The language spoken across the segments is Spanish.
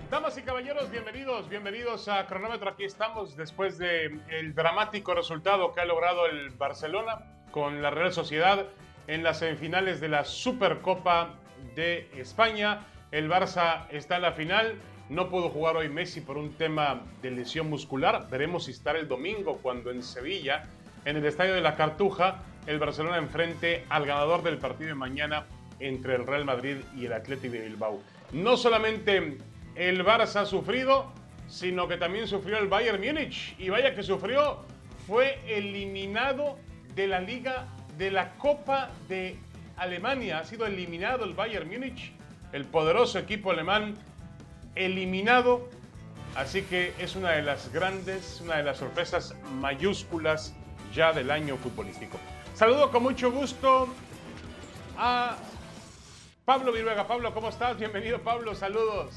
Damas y caballeros, bienvenidos a Cronómetro. Aquí estamos después del dramático resultado que ha logrado el Barcelona con la Real Sociedad en las semifinales de la Supercopa de España. El Barça está en la final. No pudo jugar hoy Messi por un tema de lesión muscular. Veremos si estará el domingo cuando en Sevilla, en el Estadio de la Cartuja, el Barcelona enfrente al ganador del partido de mañana entre el Real Madrid y el Athletic de Bilbao. No solamente el Barça ha sufrido, sino que también sufrió el Bayern Múnich. Y vaya que sufrió, fue eliminado de la Liga de la Copa de Alemania. Ha sido eliminado el Bayern Múnich, el poderoso equipo alemán, eliminado. Así que es una de las grandes, una de las sorpresas mayúsculas ya del año futbolístico. Saludo con mucho gusto a Pablo Viruega. Pablo, ¿cómo estás? Bienvenido, Pablo. Saludos.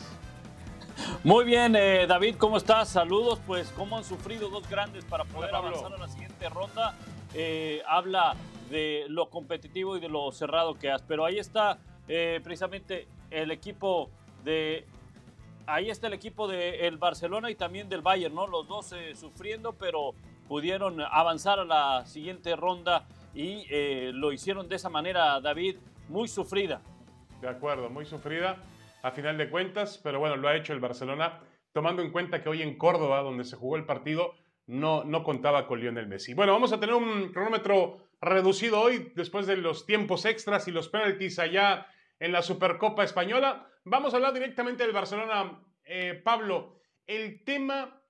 Muy bien, David, ¿cómo estás? Saludos. Pues cómo han sufrido dos grandes para poder avanzar a la siguiente ronda. Habla de lo competitivo y de lo cerrado que has. Pero ahí está precisamente el equipo de... Ahí está el equipo del Barcelona y también del Bayern, ¿no? Los dos sufriendo, pero pudieron avanzar a la siguiente ronda y lo hicieron de esa manera, David, muy sufrida. De acuerdo, muy sufrida a final de cuentas, pero bueno, lo ha hecho el Barcelona, tomando en cuenta que hoy en Córdoba, donde se jugó el partido, no contaba con Lionel Messi. Bueno, vamos a tener un cronómetro reducido hoy, después de los tiempos extras y los penaltis allá en la Supercopa Española. Vamos a hablar directamente del Barcelona. Pablo, el tema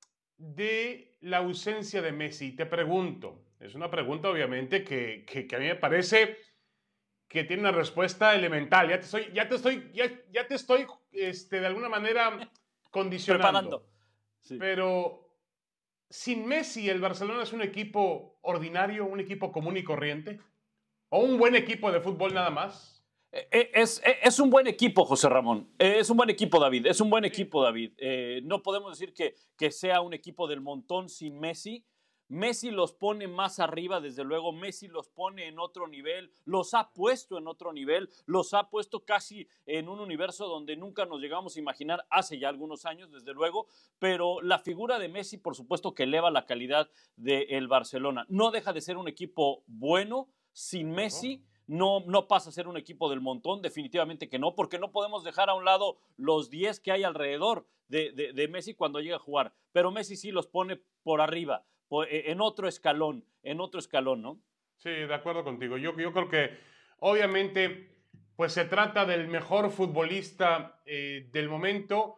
de la ausencia de Messi, te pregunto, es una pregunta obviamente que a mí me parece que tiene una respuesta elemental. Ya te estoy de alguna manera condicionando. Preparando. Sí. Pero sin Messi, ¿el Barcelona es un equipo ordinario, un equipo común y corriente? ¿O un buen equipo de fútbol nada más? Es un buen equipo, José Ramón. Es un buen equipo, David. Es un buen equipo, David. No podemos decir que sea un equipo del montón sin Messi. Messi los pone más arriba, desde luego. Messi los pone en otro nivel, los ha puesto en otro nivel, los ha puesto casi en un universo donde nunca nos llegamos a imaginar hace ya algunos años, desde luego. Pero la figura de Messi, por supuesto, que eleva la calidad del Barcelona. No deja de ser un equipo bueno sin Messi. No pasa a ser un equipo del montón, definitivamente que no, porque no podemos dejar a un lado los 10 que hay alrededor de Messi cuando llega a jugar. Pero Messi sí los pone por arriba, en otro escalón, ¿no? Sí, de acuerdo contigo. Yo creo que obviamente pues se trata del mejor futbolista del momento,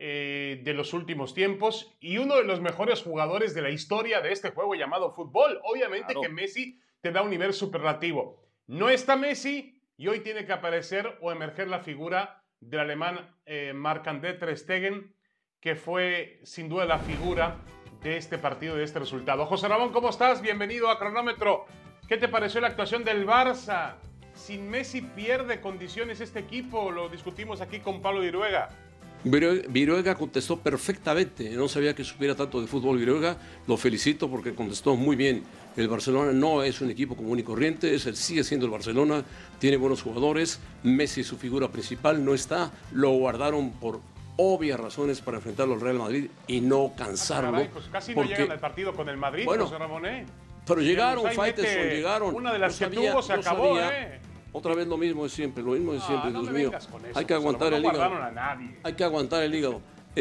de los últimos tiempos y uno de los mejores jugadores de la historia de este juego llamado fútbol. Obviamente claro que Messi te da un nivel superlativo. No está Messi y hoy tiene que aparecer o emerger la figura del alemán Marc-André ter Stegen, que fue sin duda la figura de este partido, de este resultado. José Ramón, ¿cómo estás? Bienvenido a Cronómetro. ¿Qué te pareció la actuación del Barça? Sin Messi pierde condiciones este equipo. Lo discutimos aquí con Pablo Viruega. Viruega contestó perfectamente. No sabía que supiera tanto de fútbol Viruega. Lo felicito porque contestó muy bien. El Barcelona no es un equipo común y corriente. Sigue siendo el Barcelona. Tiene buenos jugadores. Messi, su figura principal, no está. Lo guardaron por obvias razones para enfrentarlo al Real Madrid y no cansarlo. Caray, pues casi no llegan al partido con el Madrid, bueno, José Ramón. Pero llegaron, Faitelson, llegaron. Una de las que tuvo se acabó, Otra vez lo mismo de siempre, no Dios mío. Hay que aguantar el hígado. No guardaron a nadie. Hay que aguantar el hígado.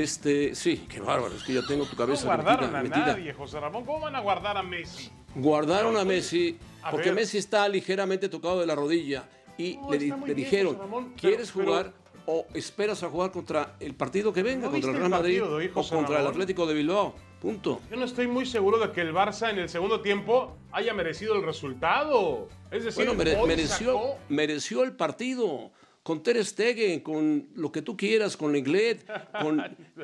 Sí, qué bárbaro, es que ya tengo tu cabeza metida. No guardaron a nadie, José Ramón. ¿Cómo van a guardar a Messi? Guardaron a Messi porque Messi está ligeramente tocado de la rodilla y le dijeron, ¿quieres jugar o esperas a jugar contra el partido que venga, contra el Real Madrid o contra el Atlético de Bilbao? Punto. Yo no estoy muy seguro de que el Barça en el segundo tiempo haya merecido el resultado. Es decir, mereció el partido. Con ter Stegen, con lo que tú quieras, con Lenglet, con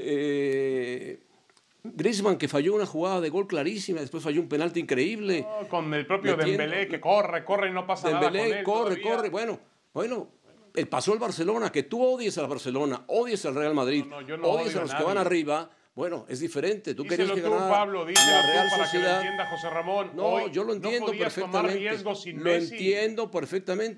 Griezmann, que falló una jugada de gol clarísima, después falló un penalti increíble. No, con el propio Dembélé, que corre y no pasa nada con él. corre. Bueno, pasó el Barcelona, que tú odies al Barcelona, odies al Real Madrid, odies a los que van arriba. Bueno, es diferente. Tú querías que ganara Pablo, la Real para Sociedad. Que lo entienda José Ramón. No, yo lo entiendo perfectamente. Lo entiendo perfectamente.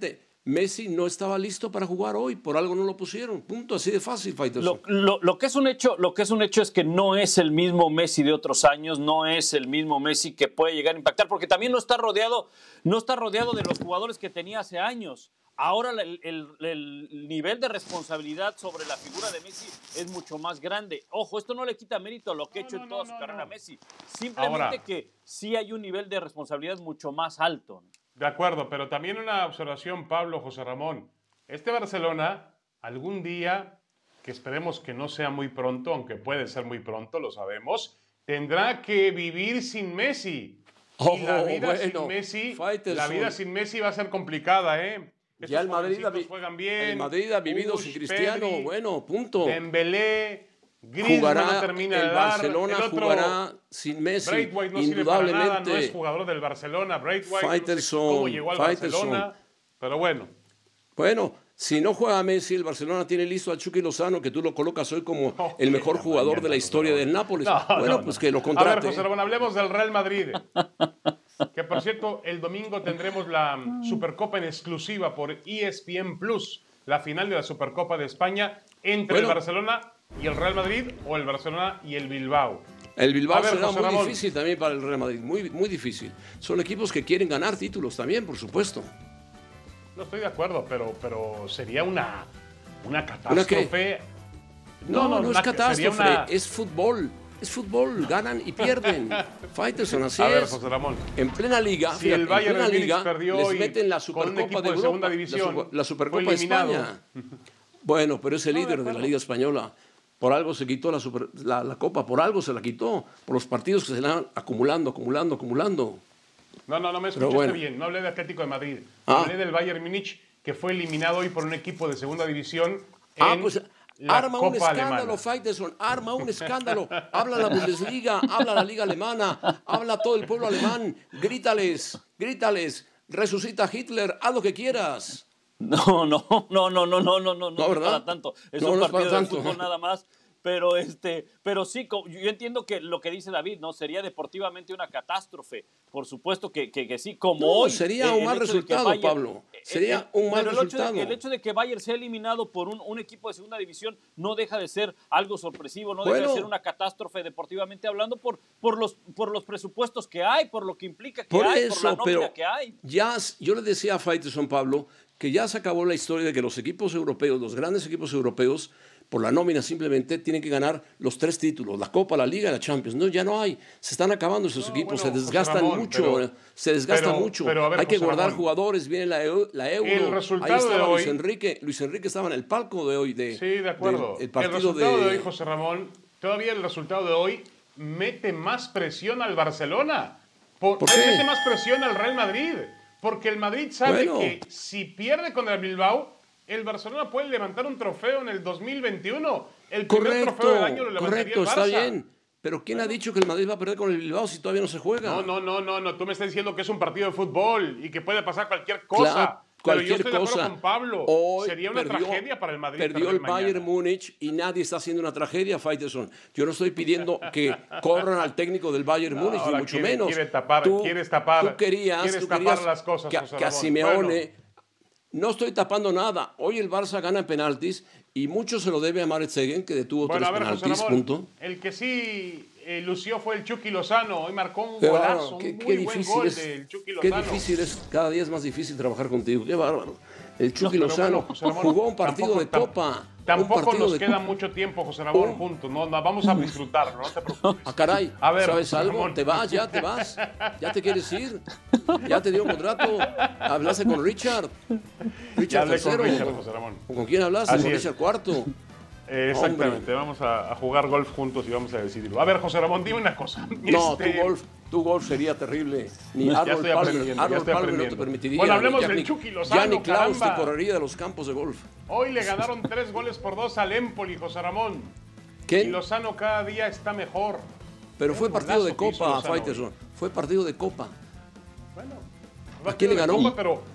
Messi no estaba listo para jugar hoy, por algo no lo pusieron. Punto, así de fácil, Faitelson. Lo que es un hecho es que no es el mismo Messi de otros años, no es el mismo Messi que puede llegar a impactar, porque también no está rodeado de los jugadores que tenía hace años. Ahora el nivel de responsabilidad sobre la figura de Messi es mucho más grande. Ojo, esto no le quita mérito a lo que ha hecho en toda su carrera Messi. Simplemente ahora, que sí hay un nivel de responsabilidad mucho más alto, ¿no? De acuerdo, pero también una observación, Pablo, José Ramón. Este Barcelona, algún día, que esperemos que no sea muy pronto, aunque puede ser muy pronto, lo sabemos, tendrá que vivir sin Messi. Y la vida sin Messi va a ser complicada, ¿eh? Estos ya el Madrid juegan bien. El Madrid ha vivido sin Cristiano, Pedri, bueno, punto. Dembélé, Griezmann no termina de dar. Barcelona jugará sin Messi, Braithwaite no indudablemente. Sirve para nada, no es jugador del Barcelona. Braithwaite, no sé cómo llegó al Barcelona, pero bueno. Bueno, si no juega Messi, el Barcelona tiene listo a Chucky Lozano, que tú lo colocas hoy como el mejor jugador de la historia del Nápoles. Pues que lo contrate. A ver, José Ramón, hablemos del Real Madrid. Que por cierto, el domingo tendremos la Supercopa en exclusiva por ESPN Plus, la final de la Supercopa de España entre el Barcelona y el Real Madrid, o el Barcelona y el Bilbao. El Bilbao será muy difícil también para el Real Madrid, muy, muy difícil. Son equipos que quieren ganar títulos también, por supuesto. No estoy de acuerdo, pero sería una catástrofe. No es catástrofe, es fútbol. Es fútbol, ganan y pierden. Faitelson, así a ver, José Ramón. En plena liga, si el Bayern en plena liga perdió les meten la Supercopa de Europa, segunda división, la Supercopa de España. Bueno, pero es el líder de la Liga Española. Por algo se quitó la Copa, por algo se la quitó, por los partidos que se la van acumulando. No me escuchaste bien. No hablé de Atlético de Madrid. Hablé del Bayern Múnich, que fue eliminado hoy por un equipo de segunda división arma un escándalo, Faitelson, arma un escándalo. Habla la Bundesliga, habla la Liga Alemana, habla todo el pueblo alemán. Grítales, resucita Hitler, haz lo que quieras. No, ¿verdad? Para tanto. Es un partido de fútbol nada más. Pero sí, yo entiendo que lo que dice David, ¿no? Sería deportivamente una catástrofe. Por supuesto que sí, como hoy. Sería un mal resultado, Pablo. Sería un mal resultado. El hecho de que Bayern sea eliminado por un equipo de segunda división no deja de ser algo sorpresivo, no deja de ser una catástrofe deportivamente hablando por los presupuestos que hay, por lo que implica que hay, por la nómina que hay. Yo le decía a Faitelson, Pablo, que ya se acabó la historia de que los equipos europeos, los grandes equipos europeos, por la nómina simplemente tienen que ganar los 3 títulos, la Copa, la Liga y la Champions. No, ya no hay. Se están acabando esos equipos, se desgastan mucho. Hay que guardar jugadores, viene la Euro. Ahí estaba Luis Enrique estaba en el palco de hoy. Sí, de acuerdo. El resultado de hoy, José Ramón, todavía el resultado de hoy mete más presión al Barcelona. ¿Por qué? Mete más presión al Real Madrid. Porque el Madrid sabe que si pierde con el Bilbao, el Barcelona puede levantar un trofeo en el 2021. El primer trofeo del año lo levantaría el Barça. Está bien. Pero ¿quién ha dicho que el Madrid va a perder con el Bilbao si todavía no se juega? No. Tú me estás diciendo que es un partido de fútbol y que puede pasar cualquier cosa. Claro, pero yo estoy de acuerdo con Pablo. Hoy sería una tragedia para el Madrid. Perdió el Bayern Múnich y nadie está haciendo una tragedia, Faitelson. Yo no estoy pidiendo que corran al técnico del Bayern Múnich, ni mucho menos. Quieres tapar. Tú querías las cosas, que a Simeone... No estoy tapando nada. Hoy el Barça gana en penaltis y mucho se lo debe a Maret Segen, que detuvo 3 penaltis. José Ramón, punto. El que sí lució fue el Chucky Lozano. Hoy marcó un golazo, un muy buen gol del Chucky Lozano. Qué difícil es, cada día es más difícil trabajar contigo. Qué bárbaro. El Chucky Lozano jugó un partido de Copa. Tampoco nos queda mucho tiempo, José Ramón, juntos. No, vamos a disfrutarlo, no te preocupes. Caray, a ver, ¿sabes algo? Ramón. ¿Te vas? ¿Ya te quieres ir? ¿Ya te dio un contrato? ¿Hablaste con Richard? Richard III. José Ramón. ¿Con quién hablaste? Con Richard IV. Exactamente, vamos a jugar golf juntos y vamos a decidirlo. A ver, José Ramón, dime una cosa. No, tu golf sería terrible. Ni Arnold Palmer no te permitiría. Bueno, hablemos del Chucky Lozano. Ya ni Klaus te correría de los campos de golf. Hoy le ganaron 3-2 al Empoli, José Ramón. ¿Qué? Y Lozano cada día está mejor. Pero fue partido de Copa, Faitelson. Fue partido de Copa. Bueno, ¿a quién le ganó? Copa, pero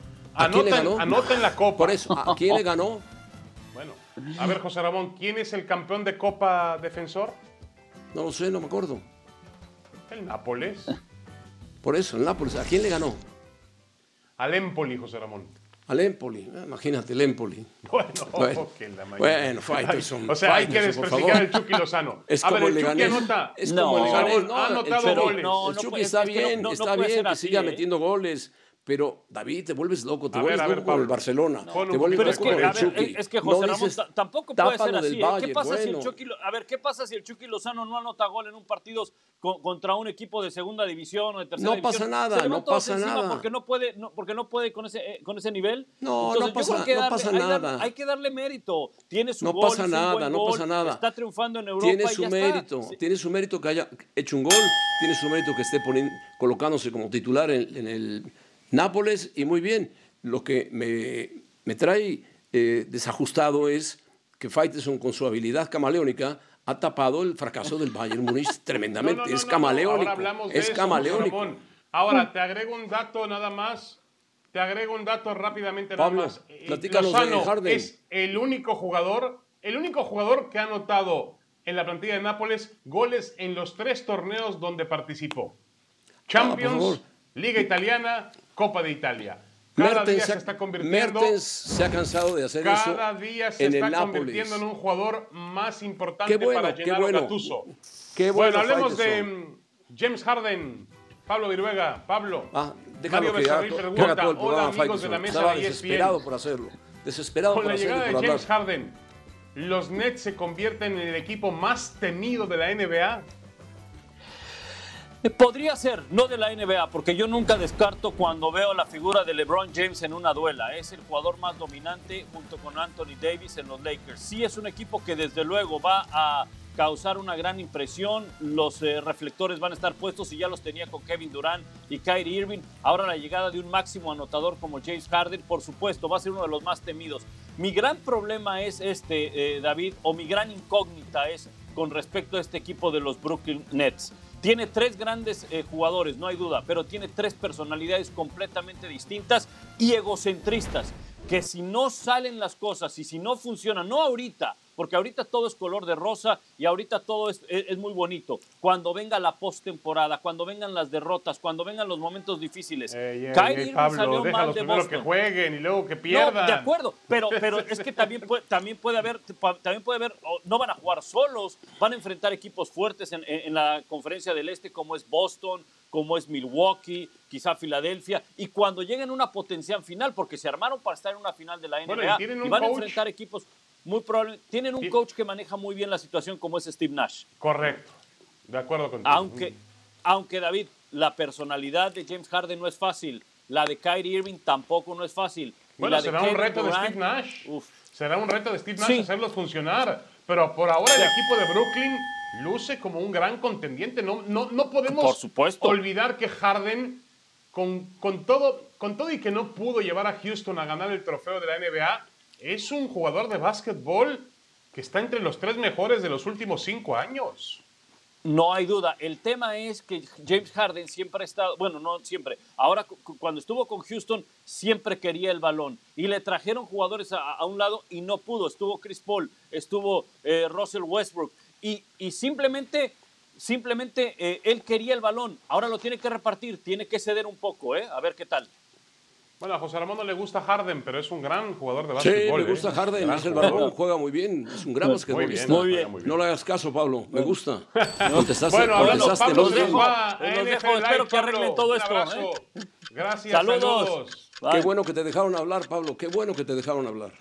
anoten la Copa. Por eso, ¿a quién le ganó? Bueno, a ver, José Ramón, ¿quién es el campeón de Copa defensor? No lo sé, no me acuerdo. El Nápoles. Por eso, el Nápoles. ¿A quién le ganó? Al Empoli, José Ramón. al Empoli. Imagínate, el Empoli. Bueno, Faitelson. O sea, hay que Faitelson, desprestigiar al Chucky Lozano. Es a ver, como el el Chucky Leganés. anota. Es como el Leganés. Ha anotado goles. El Chucky está bien, que siga metiendo goles. Pero, David, te vuelves loco, te vuelves loco con el Barcelona. Te vuelves loco con el Chucky. Es que José Ramón, tampoco puede ser así. Bayern, ¿Qué pasa si el Chucky, ¿qué pasa si el Chucky Lozano no anota gol en un partido contra un equipo de segunda división o de tercera división? Pasa nada, no pasa nada. Porque no puede con ese nivel. No, entonces, no pasa nada. Hay que darle mérito. Tiene su no gol, pasa nada, no pasa nada. Está triunfando en Europa. Tiene su mérito que haya hecho un gol, tiene su mérito que esté colocándose como titular en el Nápoles, y muy bien. Lo que me trae desajustado es que Faitelson, con su habilidad camaleónica, ha tapado el fracaso del Bayern Múnich tremendamente. Es camaleónico. Es camaleónico. Ahora, te agrego un dato nada más. Te agrego un dato rápidamente Pablo, nada más. platícanos Lozano de Harden. es el único jugador que ha anotado en la plantilla de Nápoles goles en los 3 torneos donde participó. Champions, Liga Italiana, Copa de Italia. Cada día se está convirtiendo. Mertens se ha cansado de hacer eso. Cada día se está convirtiendo en un jugador más importante para Gennaro Gattuso. Bueno, hablemos de James Harden. Pablo Viruega. Pablo. Déjalo que haga todo el programa. Amigos de la mesa. Estaba desesperado por hacerlo. Desesperado por hacerlo. Con la llegada de James Harden, ¿los Nets se convierten en el equipo más temido de la NBA? Podría ser, no de la NBA, porque yo nunca descarto cuando veo la figura de LeBron James en una duela. Es el jugador más dominante junto con Anthony Davis en los Lakers. Sí, es un equipo que desde luego va a causar una gran impresión. Los reflectores van a estar puestos, y ya los tenía con Kevin Durant y Kyrie Irving. Ahora la llegada de un máximo anotador como James Harden, por supuesto, va a ser uno de los más temidos. Mi gran problema es David, o mi gran incógnita es con respecto a este equipo de los Brooklyn Nets. Tiene 3 grandes jugadores, no hay duda, pero tiene 3 personalidades completamente distintas y egocentristas, que si no salen las cosas y si no funcionan, no ahorita, porque ahorita todo es color de rosa y ahorita todo es muy bonito. Cuando venga la postemporada, cuando vengan las derrotas, cuando vengan los momentos difíciles. Kyrie Irving salió mal de Boston. Que jueguen y luego que pierdan. No, de acuerdo, pero es que también puede haber, no van a jugar solos, van a enfrentar equipos fuertes en la conferencia del Este, como es Boston, como es Milwaukee, quizá Filadelfia, y cuando lleguen a una potencial final, porque se armaron para estar en una final de la NBA, y van a enfrentar equipos muy probables. Tienen un coach que maneja muy bien la situación, como es Steve Nash. Correcto, de acuerdo contigo. Aunque David, la personalidad de James Harden no es fácil, la de Kyrie Irving tampoco no es fácil. Bueno, será un reto de Steve Nash. Será un reto de Steve Nash hacerlos funcionar, pero por ahora el equipo de Brooklyn luce como un gran contendiente. No podemos por supuesto olvidar que Harden, con todo y que no pudo llevar a Houston a ganar el trofeo de la NBA, es un jugador de básquetbol que está entre los 3 mejores de los últimos 5 años. No hay duda. El tema es que James Harden siempre ha estado, bueno, no siempre, ahora cuando estuvo con Houston siempre quería el balón y le trajeron jugadores a un lado y no pudo. Estuvo Chris Paul, estuvo Russell Westbrook y simplemente él quería el balón. Ahora lo tiene que repartir, tiene que ceder un poco, a ver qué tal. Bueno, a José Ramón no le gusta Harden, pero es un gran jugador de básquetbol. Sí, me gusta Harden, es el balón, juega muy bien, es un gran basquetbolista. Muy bien. No le hagas caso, Pablo, me gusta. Bueno, hablando, Pablo, los dejo, espero que arreglen todo esto. Gracias, saludos. Qué bueno que te dejaron hablar, Pablo, qué bueno que te dejaron hablar.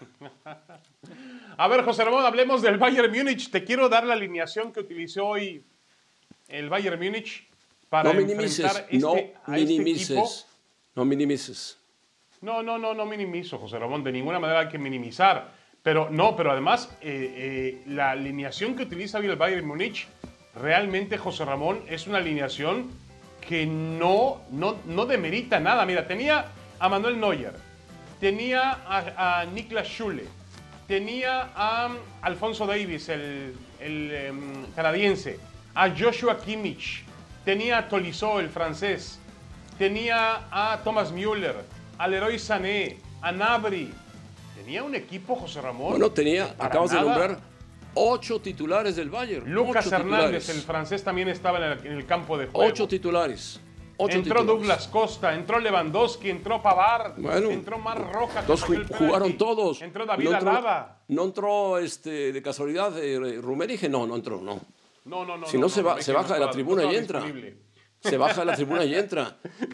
A ver, José Ramón, hablemos del Bayern Múnich. Te quiero dar la alineación que utilizó hoy el Bayern Múnich para enfrentar este equipo. No minimices. No minimizo, José Ramón, de ninguna manera hay que minimizar. Pero además, la alineación que utiliza hoy el Bayern Múnich, realmente, José Ramón, es una alineación que no demerita nada. Mira, tenía a Manuel Neuer, tenía a Niklas Schüle, tenía a Alphonso Davies, el canadiense, a Joshua Kimmich, tenía a Tolisso, el francés, tenía a Thomas Müller, a Leroy Sané, a Gnabry. Tenía un equipo, José Ramón. Bueno, acabas de nombrar 8 titulares del Bayern. Lucas Hernández, el francés, también estaba en el campo de juego. 8 titulares. 8 entró titulares. Douglas Costa, entró Lewandowski, entró Pavard, Bueno, entró Mar Roja. Entonces jugaron todos. Entró David Alaba. No entró de casualidad Rummenigge, no entró, no. No. Si no, se baja de la tribuna y entra. Se baja de la tribuna y entra.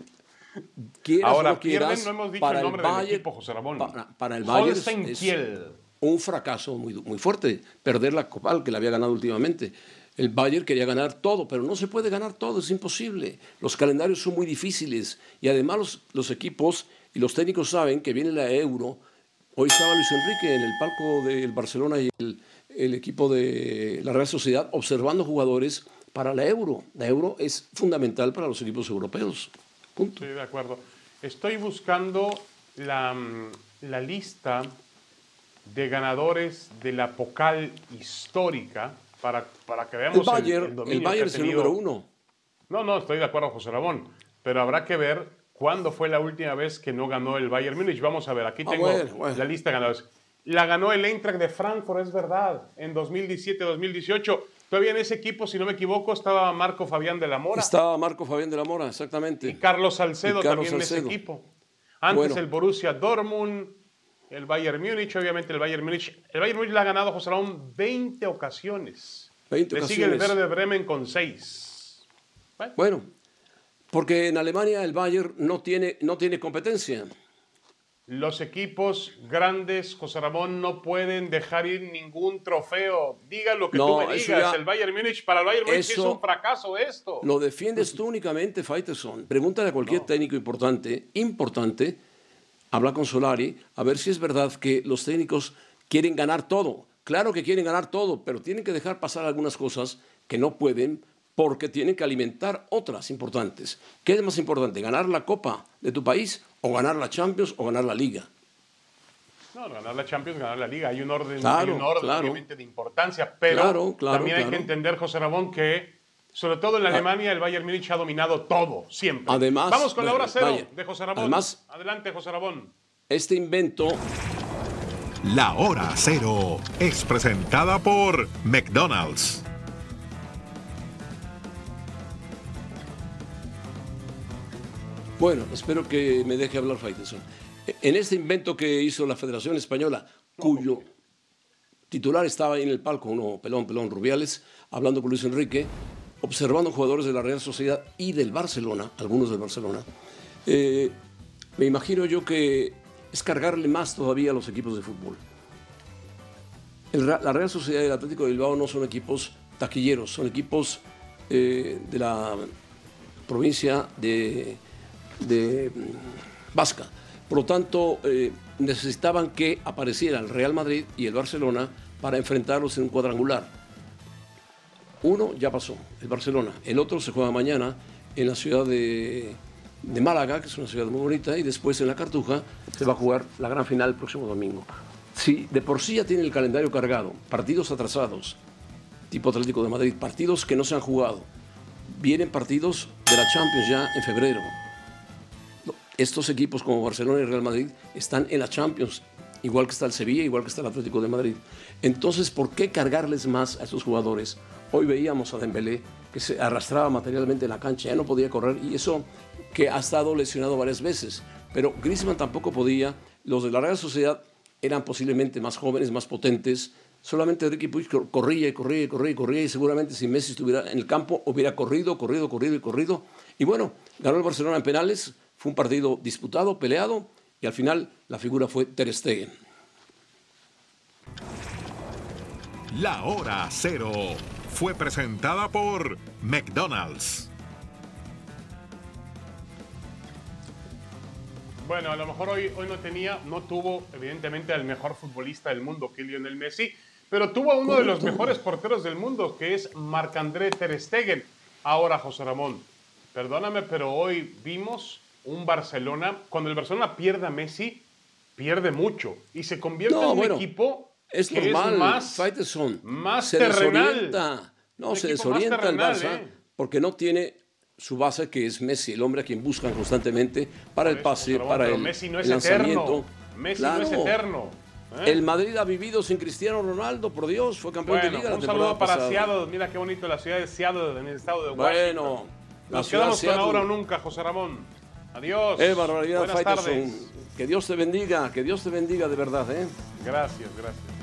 Ahora pierden, no hemos dicho el nombre del equipo, José Ramón. Para el Bayern Holstein Kiel. Un fracaso muy fuerte, perder la Copa que le había ganado últimamente. El Bayern quería ganar todo, pero no se puede ganar todo, es imposible. Los calendarios son muy difíciles y además los equipos y los técnicos saben que viene la Euro. Hoy estaba Luis Enrique en el palco del Barcelona y el equipo de la Real Sociedad observando jugadores para la Euro. La Euro es fundamental para los equipos europeos. Punto. Sí, de acuerdo. Estoy buscando la lista de ganadores de la Pokal histórica para que veamos el Bayern es el número 1. No, estoy de acuerdo, José Ramón, pero habrá que ver cuándo fue la última vez que no ganó el Bayern Múnich. Vamos a ver, aquí tengo la lista de ganadores. La ganó el Eintracht de Frankfurt, es verdad, en 2017-2018. Todavía en ese equipo, si no me equivoco, estaba Marco Fabián de la Mora. Estaba Marco Fabián de la Mora, exactamente. Y Carlos Salcedo también en ese equipo. Antes el Borussia Dortmund, el Bayern Múnich, obviamente el Bayern Múnich. El Bayern Múnich la ha ganado, José Ramón, 20 ocasiones. Le sigue el Werder Bremen con 6. Bueno, porque en Alemania el Bayern no tiene competencia. Los equipos grandes, José Ramón, no pueden dejar ir ningún trofeo. Diga lo que tú me digas. El Bayern Múnich, para el Bayern Múnich es un fracaso esto. Lo defiendes tú únicamente, Faitelson. Pregúntale a cualquier técnico importante, habla con Solari, a ver si es verdad que los técnicos quieren ganar todo. Claro que quieren ganar todo, pero tienen que dejar pasar algunas cosas que no pueden porque tienen que alimentar otras importantes. ¿Qué es más importante, ganar la Copa de tu país o ganar la Champions o ganar la Liga? No, ganar la Champions, ganar la Liga. Hay un orden, claro, obviamente de importancia, pero también hay que entender, José Ramón, que sobre todo en Alemania el Bayern Múnich ha dominado todo, siempre. Además, vamos con la hora cero de José Ramón. Además, adelante, José Ramón. Este invento... La hora cero es presentada por McDonald's. Bueno, espero que me deje hablar Faitelson. En este invento que hizo la Federación Española, cuyo titular estaba ahí en el palco, uno pelón, Rubiales, hablando con Luis Enrique, observando jugadores de la Real Sociedad y del Barcelona, algunos del Barcelona, me imagino yo que es cargarle más todavía a los equipos de fútbol. La Real Sociedad y el Atlético de Bilbao no son equipos taquilleros, son equipos de la provincia de Vasca. Por lo tanto, necesitaban que apareciera el Real Madrid y el Barcelona para enfrentarlos en un cuadrangular. Uno ya pasó, el Barcelona. El otro se juega mañana en la ciudad de Málaga, que es una ciudad muy bonita, y después en la Cartuja se va a jugar la gran final el próximo domingo. Si de por sí ya tiene el calendario cargado, partidos atrasados, tipo Atlético de Madrid, partidos que no se han jugado, vienen partidos de la Champions ya en febrero. Estos equipos como Barcelona y Real Madrid están en la Champions, igual que está el Sevilla, igual que está el Atlético de Madrid. Entonces, ¿por qué cargarles más a estos jugadores? Hoy veíamos a Dembélé que se arrastraba materialmente en la cancha, ya no podía correr, y eso que ha estado lesionado varias veces. Pero Griezmann tampoco podía. Los de la Real Sociedad eran posiblemente más jóvenes, más potentes. Solamente Riqui Puig corría y seguramente si Messi estuviera en el campo hubiera corrido. Y bueno, ganó el Barcelona en penales. Fue un partido disputado, peleado, y al final la figura fue Ter Stegen. La hora cero fue presentada por McDonald's. Bueno, a lo mejor hoy no tuvo evidentemente al mejor futbolista del mundo, que es Lionel Messi, pero tuvo a uno de los mejores porteros del mundo, que es Marc-André Ter Stegen. Ahora, José Ramón, perdóname, pero hoy vimos un Barcelona, cuando el Barcelona pierde a Messi, pierde mucho y se convierte en un equipo es que normal, es más se terrenal. Se desorienta el Barça porque no tiene su base, que es Messi, el hombre a quien buscan constantemente para el pase, para el Messi no es lanzamiento. Messi no es eterno. El Madrid ha vivido sin Cristiano Ronaldo, por Dios, fue campeón de Liga la temporada pasada. Un saludo para pasada. Seattle, mira qué bonito la ciudad de Seattle en el estado de Washington. Bueno, Nos quedamos con ahora o nunca, José Ramón. Adiós. Barbaridad, Buenas Faitelson. tardes. Que Dios te bendiga de verdad, ¿eh? Gracias, gracias.